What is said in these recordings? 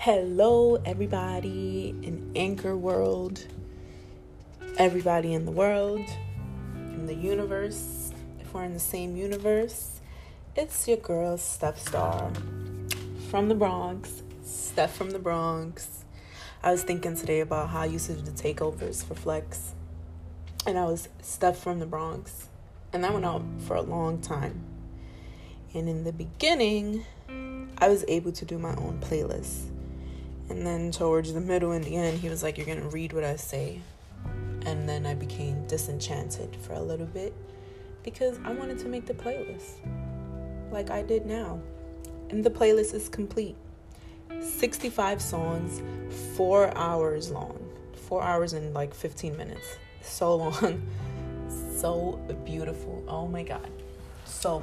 Hello, everybody in Anchor World, everybody in the world, in the universe. If we're in the same universe, it's your girl, Steph Star, from the Bronx. Steph from the Bronx. I was thinking today about how I used to do the takeovers for Flex, and I was Steph from the Bronx, and that went out for a long time. And in the beginning, I was able to do my own playlist. And then towards the middle and the end, he was like, you're going to read what I say. And then I became disenchanted for a little bit because I wanted to make the playlist like I did now. And the playlist is complete. 65 songs, 4 hours long. 4 hours and like 15 minutes. So long. So beautiful. Oh my God. So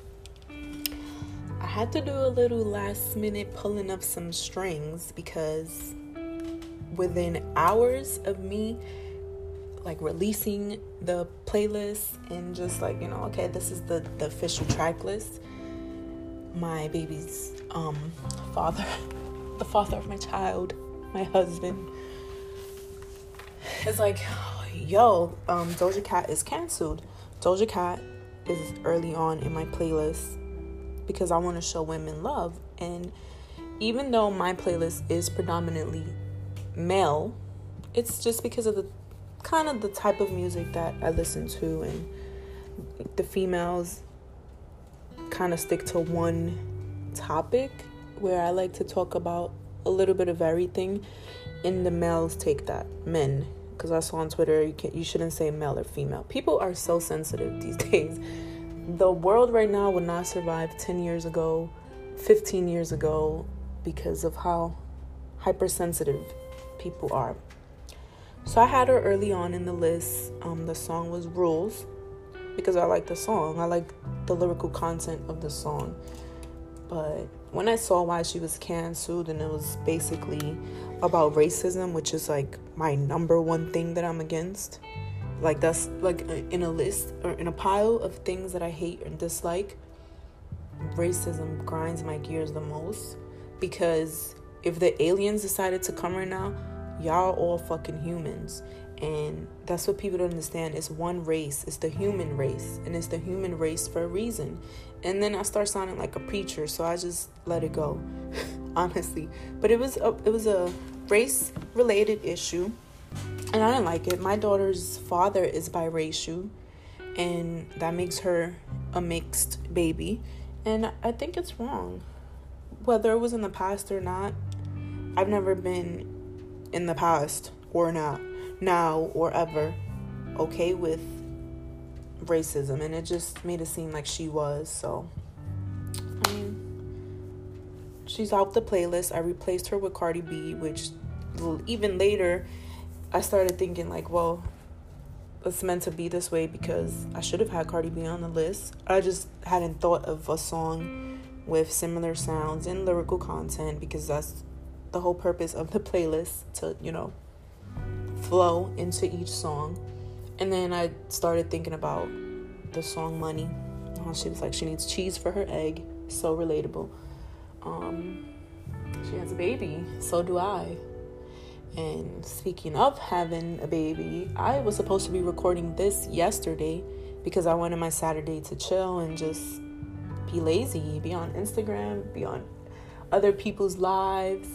I had to do a little last minute pulling up some strings because within hours of me like releasing the playlist and just like, okay, this is the official track list, my baby's father, the father of my child, my husband, is like, yo, Doja Cat is canceled. Doja Cat is early on in my playlist because I want to show women love. And even though my playlist is predominantly male, it's just because of the kind of the type of music that I listen to, and the females kind of stick to one topic where I like to talk about a little bit of everything, and the males take that, men, because I saw on Twitter you shouldn't say male or female. People are so sensitive these days. The world right now would not survive 10 years ago, 15 years ago, because of how hypersensitive people are. So I had her early on in the list. The song was Rules, because I like the song. I like the lyrical content of the song. But when I saw why she was canceled, and it was basically about racism, which is like my number one thing that I'm against. Like that's like in a list or in a pile of things that I hate and dislike, racism grinds my gears the most, because if the aliens decided to come right now, y'all all fucking humans. And that's what people don't understand. It's one race. It's the human race. And it's the human race for a reason. And then I start sounding like a preacher, so I just let it go, honestly. But it was a race-related issue, and I didn't like it. My daughter's father is biracial, and that makes her a mixed baby. And I think it's wrong. Whether it was in the past or not, I've never been in the past or now or ever okay with racism. And it just made it seem like she was. So, I mean, she's out the playlist. I replaced her with Cardi B, which even later I started thinking like, well, it's meant to be this way because I should have had Cardi B on the list. I just hadn't thought of a song with similar sounds and lyrical content, because that's the whole purpose of the playlist, to, flow into each song. And then I started thinking about the song Money. She was like, she needs cheese for her egg. So relatable. She has a baby. So do I. And speaking of having a baby, I was supposed to be recording this yesterday because I wanted my Saturday to chill and just be lazy, be on Instagram, be on other people's lives.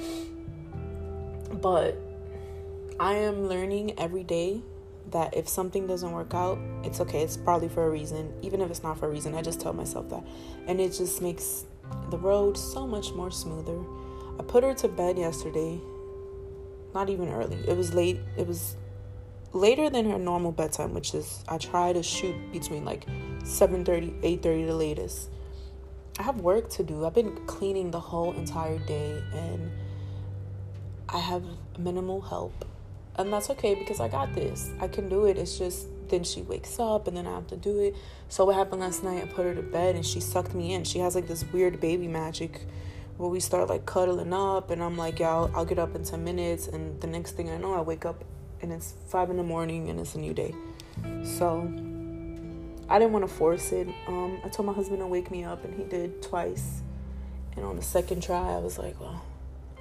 But I am learning every day that if something doesn't work out, it's okay. It's probably for a reason. Even if it's not for a reason, I just tell myself that. And it just makes the road so much more smoother. I put her to bed yesterday. Not even early. It was late. It was later than her normal bedtime, which is, I try to shoot between like 7:30, 8:30 the latest. I have work to do. I've been cleaning the whole entire day, and I have minimal help. And that's okay, because I got this. I can do it. It's just then she wakes up and then I have to do it. So what happened last night, I put her to bed and she sucked me in. She has like this weird baby magic where we start like cuddling up, and I'm like, yeah, I'll get up in 10 minutes. And the next thing I know, I wake up and it's 5 a.m. and it's a new day. So I didn't want to force it. I told my husband to wake me up, and he did twice. And on the second try, I was like, well,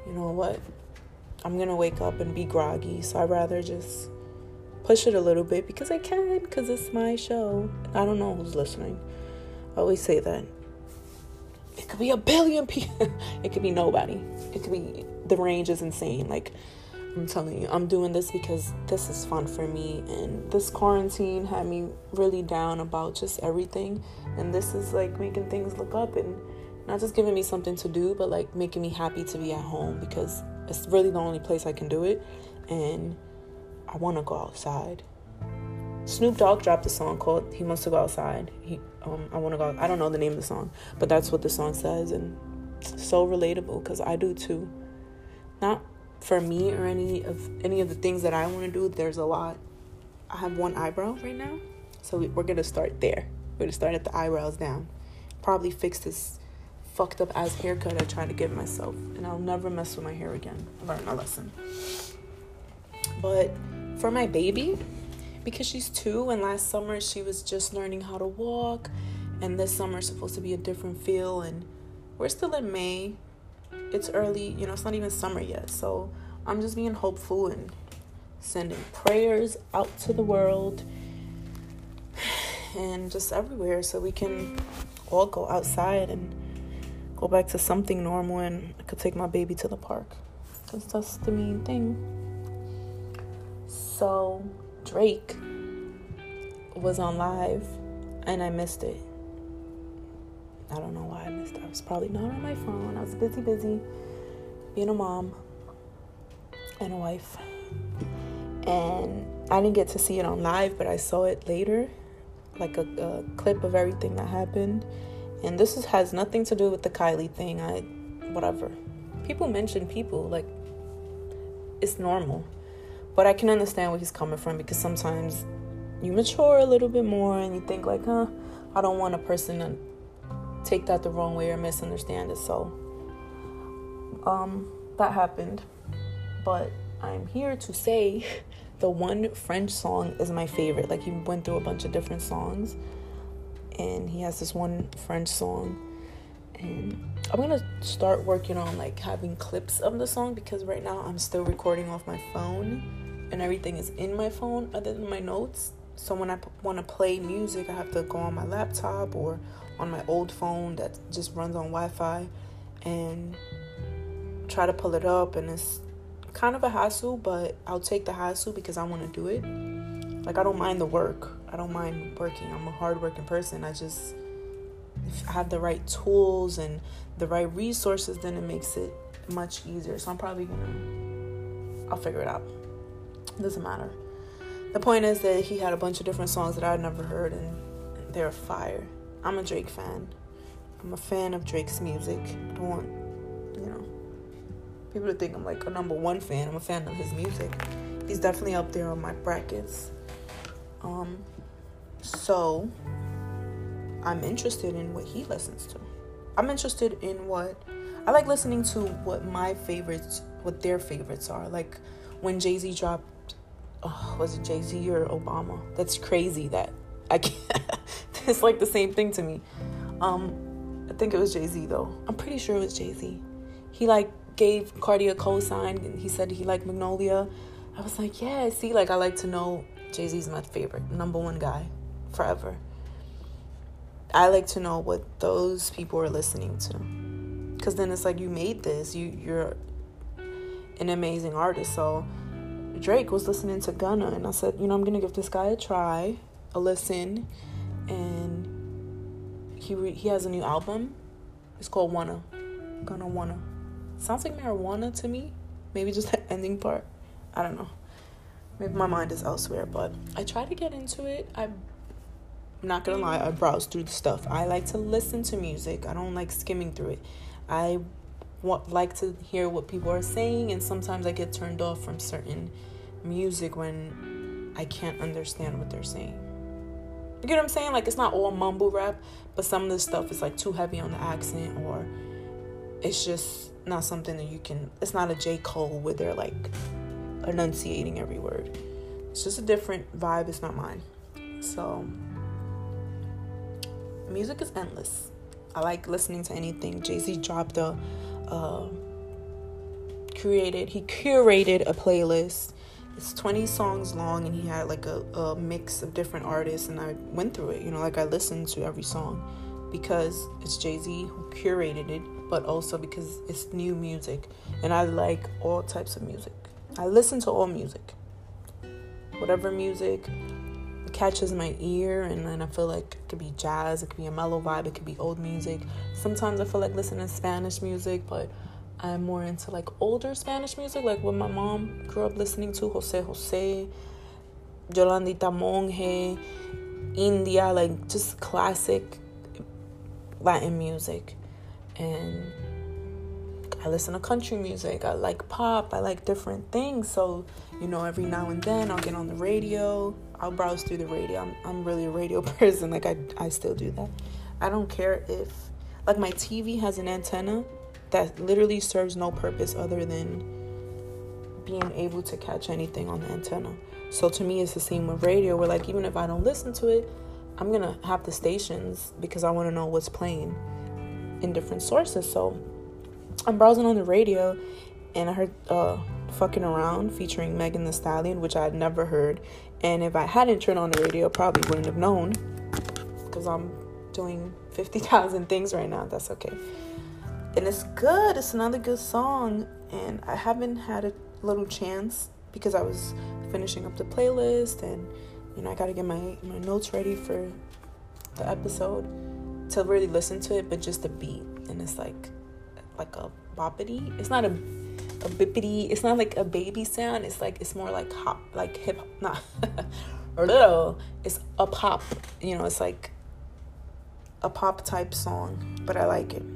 you know what, I'm gonna wake up and be groggy, so I'd rather just push it a little bit because I can, because it's my show. I don't know who's listening. I always say that. It could be a billion people. It could be nobody. It could be, the range is insane. Like, I'm telling you, I'm doing this because this is fun for me, and this quarantine had me really down about just everything, and this is like making things look up and not just giving me something to do, but like making me happy to be at home, because it's really the only place I can do it, and I want to go outside. Snoop Dogg dropped a song called He Wants to Go Outside. I want to go. I don't know the name of the song, but that's what the song says, and it's so relatable because I do too. Not for me or any of the things that I want to do. There's a lot. I have one eyebrow right now, so we're gonna start there. We're gonna start at the eyebrows down. Probably fix this fucked up ass haircut I tried to give myself, and I'll never mess with my hair again. I learned my lesson. But for my baby, because she's 2 and last summer she was just learning how to walk, and this summer is supposed to be a different feel, and we're still in May. It's early, it's not even summer yet, so I'm just being hopeful and sending prayers out to the world and just everywhere so we can all go outside and go back to something normal, and I could take my baby to the park, because that's the main thing. So Drake was on live and I missed it. I don't know why I missed it. I was probably not on my phone. I was busy being a mom and a wife, and I didn't get to see it on live, but I saw it later, like a clip of everything that happened. And this has nothing to do with the Kylie thing. Whatever. People mention people, like, it's normal. But I can understand where he's coming from, because sometimes you mature a little bit more and you think like, I don't want a person to take that the wrong way or misunderstand it. So that happened. But I'm here to say the one French song is my favorite. Like, he went through a bunch of different songs, and he has this one French song, and I'm gonna start working on like having clips of the song, because right now I'm still recording off my phone and everything is in my phone other than my notes. So when I want to play music, I have to go on my laptop or on my old phone that just runs on Wi-Fi and try to pull it up, and it's kind of a hassle, but I'll take the hassle because I want to do it. Like, I don't mind the work. I don't mind working. I'm a hardworking person. If I have the right tools and the right resources, then it makes it much easier. So I'll figure it out. It doesn't matter. The point is that he had a bunch of different songs that I'd never heard, and they're fire. I'm a Drake fan. I'm a fan of Drake's music. I don't want, people to think I'm like a number one fan. I'm a fan of his music. He's definitely up there on my brackets. So I'm interested in what he listens to. I'm interested in I like listening to what their favorites are. Like when Jay-Z dropped, was it Jay-Z or Obama? That's crazy that I can't, it's like the same thing to me. I think it was Jay-Z though. I'm pretty sure it was Jay-Z. He like gave Cardi a cosign, and he said he liked Magnolia. I was like, yeah, see, like I like to know Jay-Z's my favorite, number one guy, forever. I like to know what those people are listening to, because then it's like, you made this, you're an amazing artist. So Drake was listening to Gunna, and I said, I'm gonna give this guy a listen, and he has a new album. It's called Gunna Wanna. Sounds like marijuana to me. Maybe just the ending part. I don't know. Maybe my mind is elsewhere, but I try to get into it. I'm not gonna lie, I browse through the stuff. I like to listen to music. I don't like skimming through it. I like to hear what people are saying, and sometimes I get turned off from certain music when I can't understand what they're saying. You get what I'm saying? Like, it's not all mumble rap, but some of the stuff is like too heavy on the accent, or it's just not something that it's not a J. Cole where they're like enunciating every word. It's just a different vibe. It's not mine. So music is endless. I like listening to anything. Jay-Z dropped curated a playlist. It's 20 songs long, and he had like a mix of different artists, and I went through it, like I listened to every song because it's Jay-Z who curated it, but also because it's new music, and I like all types of music. I listen to all music, whatever music catches my ear, and then I feel like it could be jazz, it could be a mellow vibe, it could be old music. Sometimes I feel like listening to Spanish music, but I'm more into like older Spanish music, like what my mom grew up listening to, Jose, Yolandita Monge, India, like just classic Latin music. And I listen to country music, I like pop, I like different things. So, every now and then I'll get on the radio, I'll browse through the radio. I'm really a radio person, like I still do that. I don't care if, like, my TV has an antenna that literally serves no purpose other than being able to catch anything on the antenna. So to me, it's the same with radio, where like even if I don't listen to it, I'm gonna have the stations because I want to know what's playing in different sources. So I'm browsing on the radio, and I heard Fucking Around featuring Megan Thee Stallion, which I had never heard. And if I hadn't turned on the radio, probably wouldn't have known, because I'm doing 50,000 things right now. That's okay. And it's good. It's another good song. And I haven't had a little chance because I was finishing up the playlist, and I got to get my notes ready for the episode to really listen to it, but just the beat. And it's like a boppity. It's not a bippity. It's not like a baby sound. It's more like hop, like hip hop. Not or little. It's a pop. It's like a pop type song, but I like it.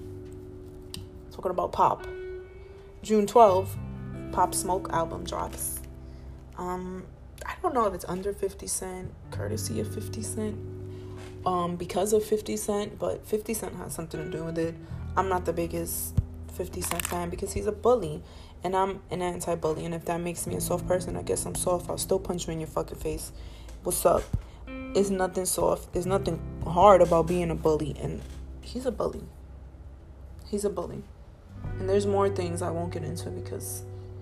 Talking about pop, June 12th, Pop Smoke album drops. I don't know if it's under 50 Cent, courtesy of 50 Cent, because of 50 Cent, but 50 Cent has something to do with it. I'm not the biggest 50 Cent fan because he's a bully, and I'm an anti-bully, and if that makes me a soft person, I guess I'm soft. I'll still punch you in your fucking face. What's up? It's nothing soft. There's nothing hard about being a bully, and he's a bully. He's a bully. And there's more things I won't get into because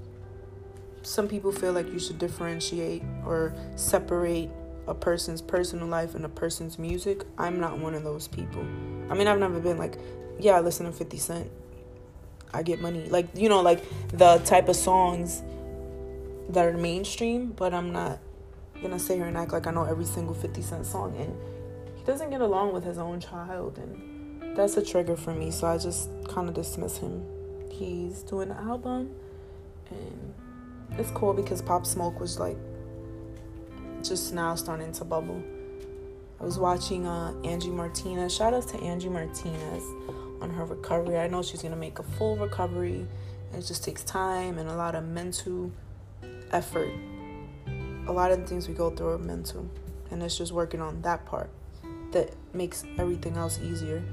some people feel like you should differentiate or separate a person's personal life and a person's music. I'm not one of those people. I mean, I've never been like, yeah, I listen to 50 Cent, I get money. Like, like the type of songs that are mainstream, but I'm not gonna sit here and act like I know every single 50 Cent song. And he doesn't get along with his own child, and that's a trigger for me, so I just kind of dismiss him. He's doing an album, and it's cool because Pop Smoke was like just now starting to bubble. I was watching Angie Martinez. Shout out to Angie Martinez on her recovery. I know she's gonna make a full recovery, and it just takes time and a lot of mental effort. A lot of the things we go through are mental, and it's just working on that part that makes everything else easier.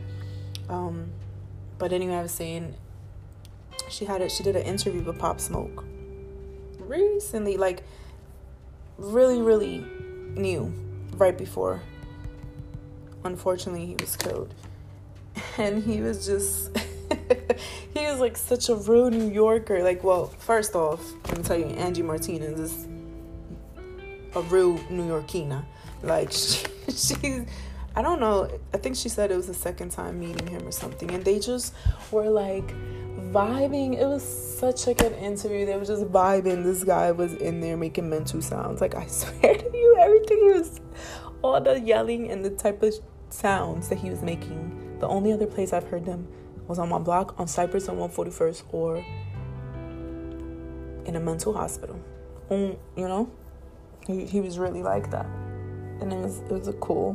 But anyway, I was saying she did an interview with Pop Smoke recently, like really, really new, right before, unfortunately, he was killed. And he was just, he was like such a real New Yorker. Like, well, first off, let me tell you, Angie Martinez is a real New Yorkina. Like, she's, I don't know, I think she said it was the second time meeting him or something. And they just were like vibing. It was such a good interview. They were just vibing. This guy was in there making mental sounds. Like, I swear to you, everything he was, all the yelling and the type of sounds that he was making, the only other place I've heard them was on my block on Cypress and 141st, or in a mental hospital. He was really like that. And it was a cool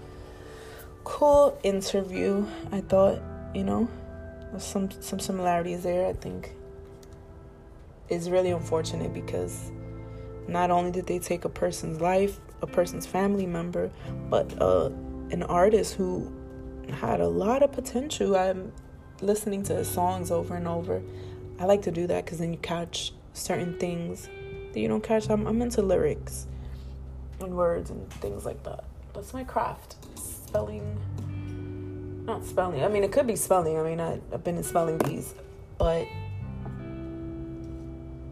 interview. I thought, there's some similarities there. I think it's really unfortunate because not only did they take a person's life, a person's family member, but an artist who had a lot of potential. I'm listening to his songs over and over. I like to do that because then you catch certain things that you don't catch. I'm into lyrics and words and things like that. That's my craft. Not spelling. I mean, it could be spelling. I mean, I've been in spelling bees, but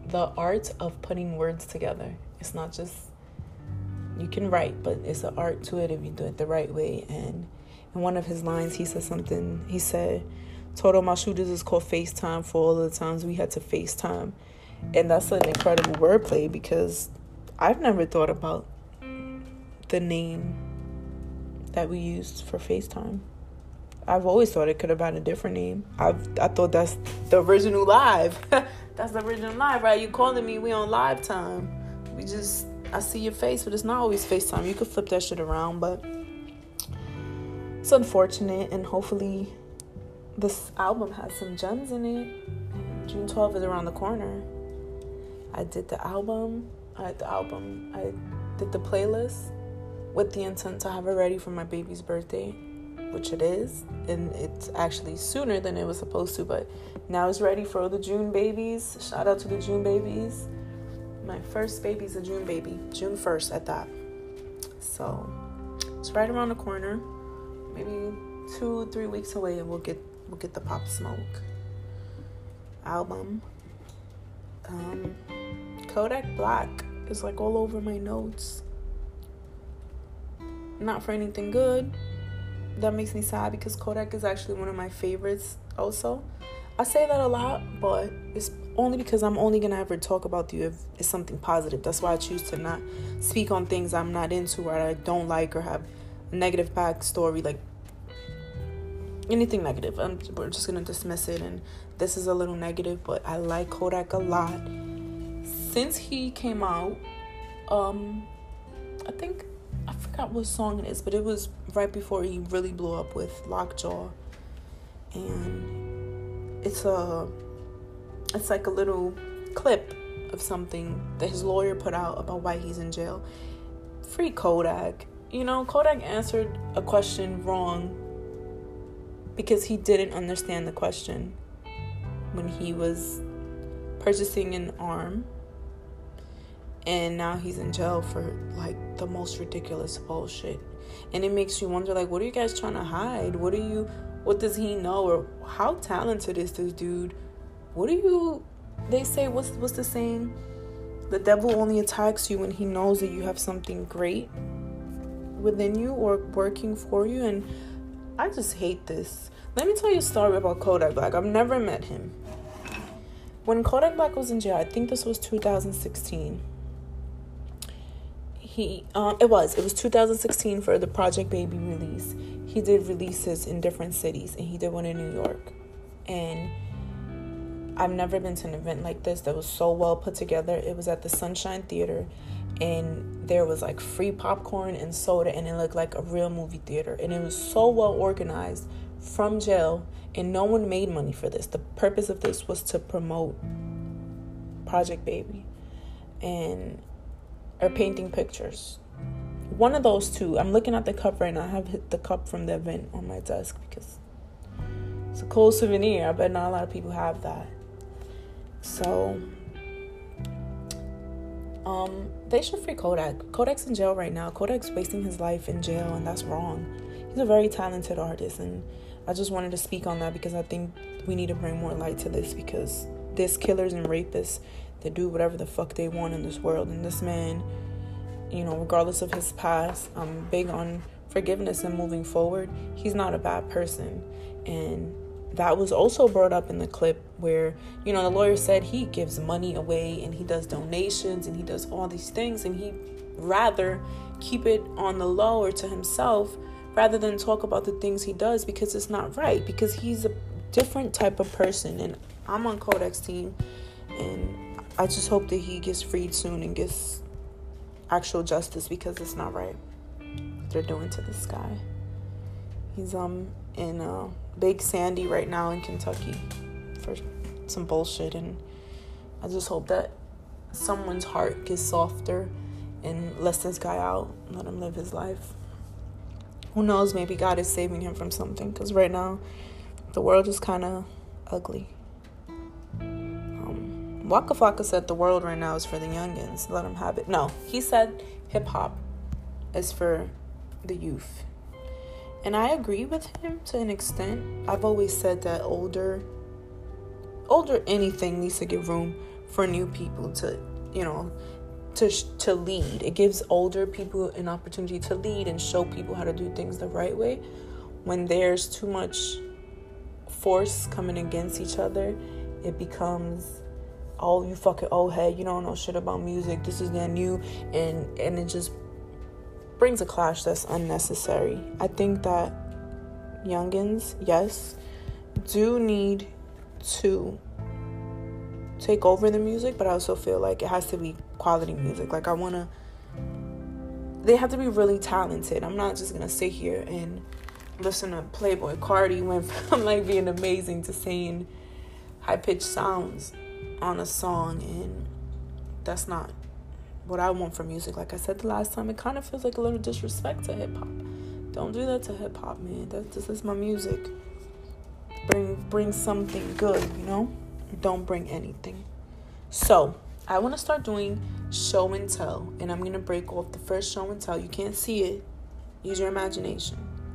the art of putting words together. It's not just, you can write, but it's an art to it if you do it the right way. And in one of his lines, he said, "Total, my shooters is called FaceTime for all of the times we had to FaceTime." And that's an incredible wordplay, because I've never thought about the name that we used for FaceTime. I've always thought it could have had a different name. I thought that's the original live. That's the original live, right? You calling me, we on live time. I see your face, but it's not always FaceTime. You could flip that shit around, but it's unfortunate. And hopefully this album has some gems in it. June 12th is around the corner. I did the album. I did the playlist with the intent to have it ready for my baby's birthday, which it is, and it's actually sooner than it was supposed to, but now it's ready for the June babies. Shout out to the June babies. My first baby's a June baby, June 1st at that. So it's right around the corner, maybe 2-3 weeks away, and we'll get the Pop Smoke album. Kodak Black is like all over my notes. Not for anything good. That makes me sad, because Kodak is actually one of my favorites also. I say that a lot, but it's only because I'm only going to ever talk about you if it's something positive. That's why I choose to not speak on things I'm not into, or I don't like, or have a negative backstory, like anything negative. We're just going to dismiss it, and this is a little negative, but I like Kodak a lot. Since he came out, I forgot what song it is, but it was right before he really blew up with Lockjaw. And it's like a little clip of something that his lawyer put out about why he's in jail. Free Kodak. You know, Kodak answered a question wrong because he didn't understand the question when he was purchasing an arm. And now he's in jail for, like, the most ridiculous bullshit. And it makes you wonder, like, what are you guys trying to hide? What does he know? Or how talented is this dude? They say, what's the saying? The devil only attacks you when he knows that you have something great within you or working for you. And I just hate this. Let me tell you a story about Kodak Black. I've never met him. When Kodak Black was in jail, I think this was 2016. It was 2016 for the Project Baby release. He did releases in different cities, and he did one in New York. And I've never been to an event like this that was so well put together. It was at the Sunshine Theater, and there was like free popcorn and soda, and it looked like a real movie theater. And it was so well organized from jail, and no one made money for this. The purpose of this was to promote Project Baby or painting pictures. One of those two. I'm looking at the cup right now. I have the cup from the event on my desk because it's a cool souvenir. I bet not a lot of people have that. So, they should free Kodak. Kodak's in jail right now. Kodak's wasting his life in jail, and that's wrong. He's a very talented artist, and I just wanted to speak on that because I think we need to bring more light to this, because there's killers and rapists that do whatever the fuck they want in this world. And this man, you know, regardless of his past, I'm big on forgiveness and moving forward. He's not a bad person. And that was also brought up in the clip where, you know, the lawyer said he gives money away and he does donations and he does all these things, and he'd rather keep it on the low or to himself rather than talk about the things he does, because it's not right, because he's a different type of person. And I'm on Kodak's team, and I just hope that he gets freed soon and gets actual justice, because it's not right what they're doing to this guy. He's in Big Sandy right now in Kentucky for some bullshit, and I just hope that someone's heart gets softer and lets this guy out, let him live his life. Who knows, maybe God is saving him from something, because right now the world is kind of ugly. Waka Flocka said the world right now is for the youngins. Let them have it. No, he said hip-hop is for the youth. And I agree with him to an extent. I've always said that older anything needs to give room for new people to, to lead. It gives older people an opportunity to lead and show people how to do things the right way. When there's too much force coming against each other, it becomes, oh, you fucking old head, you don't know shit about music, this is that new, and it just brings a clash that's unnecessary. I think that youngins, yes, do need to take over the music, but I also feel like it has to be quality music. Like, they have to be really talented. I'm not just gonna sit here and listen to Playboy Cardi went from like being amazing to saying high-pitched sounds on a song, and that's not what I want from music. Like I said the last time, it kind of feels like a little disrespect to hip-hop. Don't do that to hip-hop, man. This is my music. Bring something good, Don't bring anything. So I want to start doing show and tell, and I'm gonna break off the first show and tell. You can't see it. Use your imagination.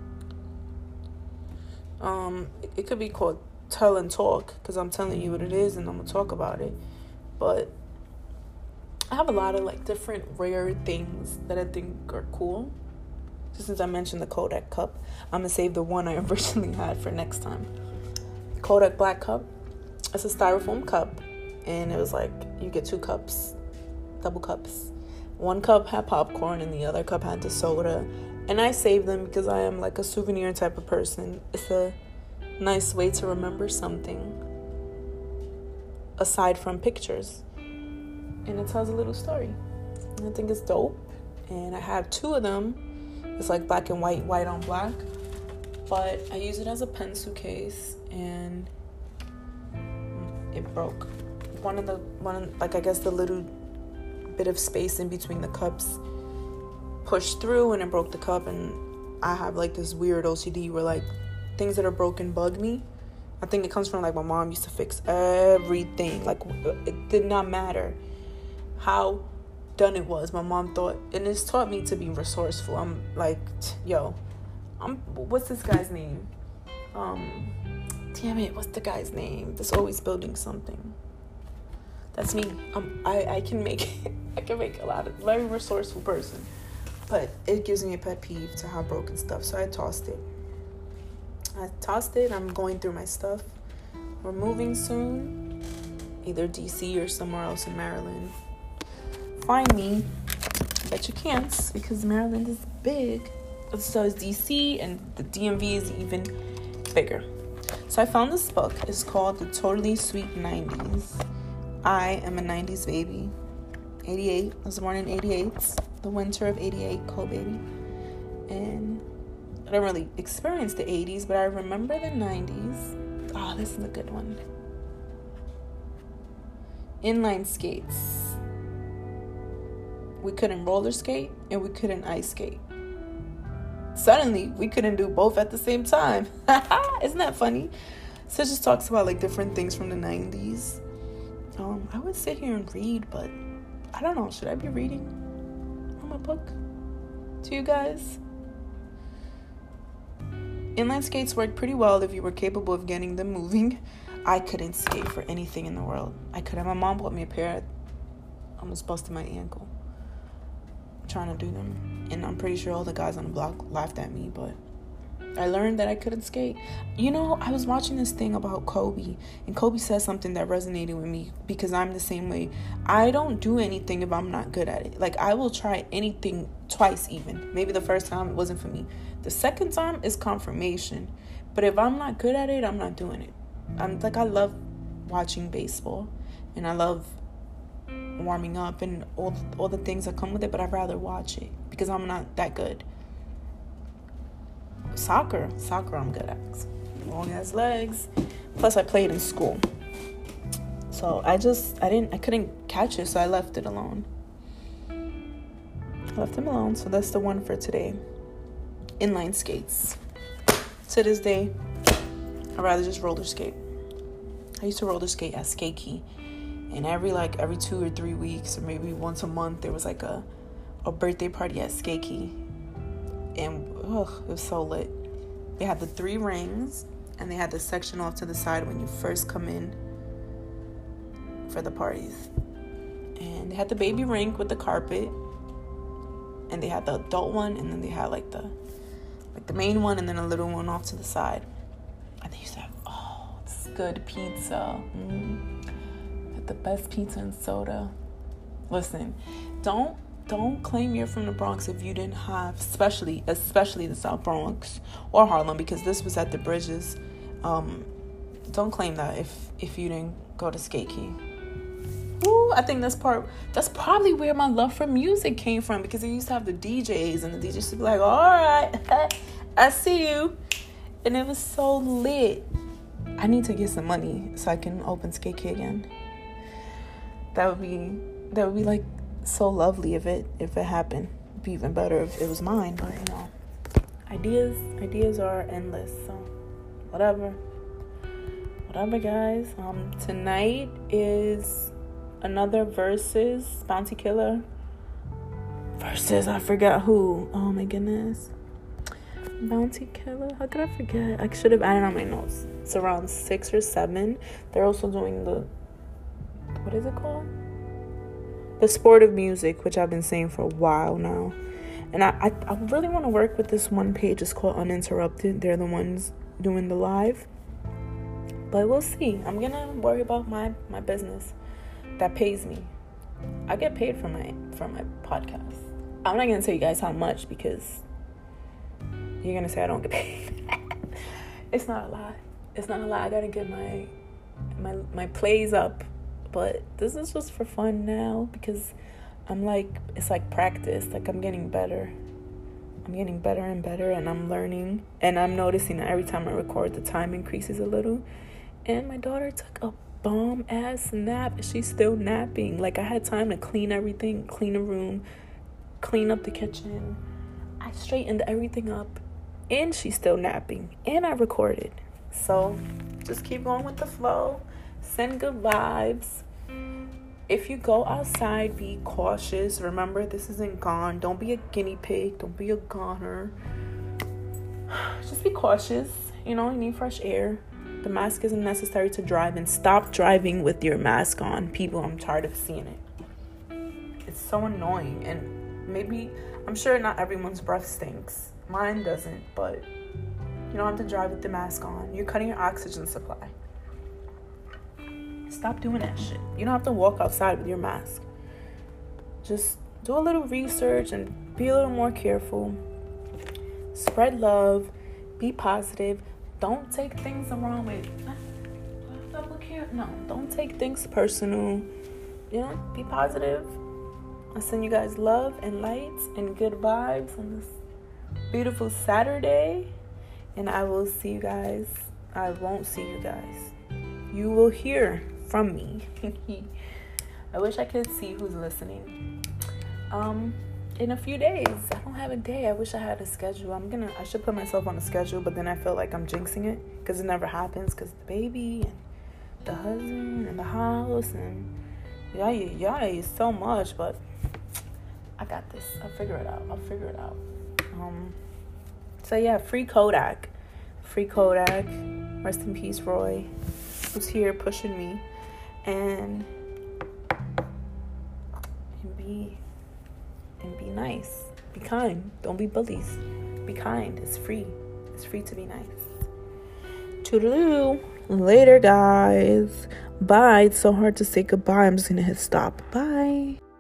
It could be called tell and talk, because I'm telling you what it is and I'm gonna talk about it. But I have a lot of like different rare things that I think are cool. Just since I mentioned the Kodak cup, I'm gonna save the one I originally had for next time. Kodak Black cup. It's a styrofoam cup, and it was like you get 2 cups, double cups. One cup had popcorn and the other cup had the soda. And I save them because I am like a souvenir type of person. It's a nice way to remember something aside from pictures. And it tells a little story. And I think it's dope. And I have 2 of them. It's like black and white, white on black. But I use it as a pencil case, and it broke. I guess the little bit of space in between the cups pushed through, and it broke the cup. And I have like this weird OCD where like things that are broken bug me. I think it comes from like my mom used to fix everything. Like, it did not matter how done it was. My mom thought, and it's taught me to be resourceful. I'm like, what's this guy's name? Damn it, what's the guy's name that's always building something? That's me. I can make a lot of, very resourceful person. But it gives me a pet peeve to have broken stuff. So I tossed it. I'm going through my stuff. We're moving soon. Either DC or somewhere else in Maryland. Find me. Bet you can't, because Maryland is big. So is DC, and the DMV is even bigger. So I found this book. It's called The Totally Sweet 90s. I am a 90s baby. 88. I was born in 88. The winter of 88, cold baby. And I don't really experience the 80s, but I remember the 90s. Oh, this is a good one. Inline skates. We couldn't roller skate and we couldn't ice skate. Suddenly, we couldn't do both at the same time. Isn't that funny? So it just talks about like different things from the 90s. I would sit here and read, but I don't know. Should I be reading from a book to you guys? Inline skates worked pretty well if you were capable of getting them moving. I couldn't skate for anything in the world. I couldn't. My mom bought me a pair. I almost busted my ankle trying to do them. And I'm pretty sure all the guys on the block laughed at me, but I learned that I couldn't skate. I was watching this thing about Kobe, and Kobe said something that resonated with me because I'm the same way. I don't do anything if I'm not good at it. Like, I will try anything twice even. Maybe the first time it wasn't for me. The second time is confirmation. But if I'm not good at it, I'm not doing it. I love watching baseball, and I love warming up and all the things that come with it, but I'd rather watch it because I'm not that good. Soccer I'm good at. Long ass legs. Plus I played in school. So I couldn't catch it, so I left it alone. So that's the one for today. Inline skates. To this day, I'd rather just roller skate. I used to roller skate at Skate-Key. And every 2 or 3 weeks, or maybe once a month, there was like a birthday party at Skate-Key. And it was so lit. They had the 3 rings, and they had the section off to the side when you first come in for the parties. And they had the baby rink with the carpet, and they had the adult one, and then they had like the main one, and then a little one off to the side. And they used to have this good pizza. Had the best pizza and soda. Listen, don't claim you're from the Bronx if you didn't have, especially the South Bronx or Harlem, because this was at the Bridges. Don't claim that if you didn't go to Skate Key. Ooh, I think that's probably where my love for music came from, because they used to have the DJs, and the DJs would be like, all right, I see you. And it was so lit. I need to get some money so I can open Skate Key again. That would be like so lovely if it happened. It'd be even better if it was mine, but ideas are endless. So whatever guys. Tonight is another versus Bounty Killer versus I forgot who. Oh my goodness. Bounty Killer, how could I forget? I should have added on my notes. It's around 6 or 7. They're also doing what is it called? The Sport of Music, which I've been saying for a while now. And I really want to work with this one page. It's called Uninterrupted. They're the ones doing the live. But we'll see. I'm going to worry about my business that pays me. I get paid for my podcast. I'm not going to tell you guys how much, because you're going to say I don't get paid. It's not a lie. I got to get my plays up. But this is just for fun now, because it's like practice. Like, I'm getting better. I'm getting better and better, and I'm learning. And I'm noticing that every time I record, the time increases a little. And my daughter took a bomb-ass nap, and she's still napping. Like, I had time to clean everything, clean the room, clean up the kitchen. I straightened everything up, and she's still napping. And I recorded. So, just keep going with the flow. Send good vibes. If you go outside, be cautious. Remember, this isn't gone. Don't be a guinea pig. Don't be a goner. Just be cautious. You need fresh air. The mask isn't necessary to drive, and stop driving with your mask on. People, I'm tired of seeing it. It's so annoying, and I'm sure not everyone's breath stinks. Mine doesn't, but you don't have to drive with the mask on. You're cutting your oxygen supply. Stop doing that shit. You don't have to walk outside with your mask. Just do a little research and be a little more careful. Spread love. Be positive. Don't take things the wrong way. No, don't take things personal. Be positive. I send you guys love and lights and good vibes on this beautiful Saturday. And I will see you guys. I won't see you guys. You will hear from me. I wish I could see who's listening. In a few days. I don't have a day. I wish I had a schedule. I should put myself on a schedule, but then I feel like I'm jinxing it, because it never happens, because the baby and the husband and the house and it's so much, but I got this. I'll figure it out. So yeah, free Kodak. Rest in peace, Roy, who's here pushing me. And be nice. Be kind. Don't be bullies. Be kind. It's free. It's free to be nice. Toodaloo. Later, guys. Bye. It's so hard to say goodbye. I'm just gonna hit stop. Bye.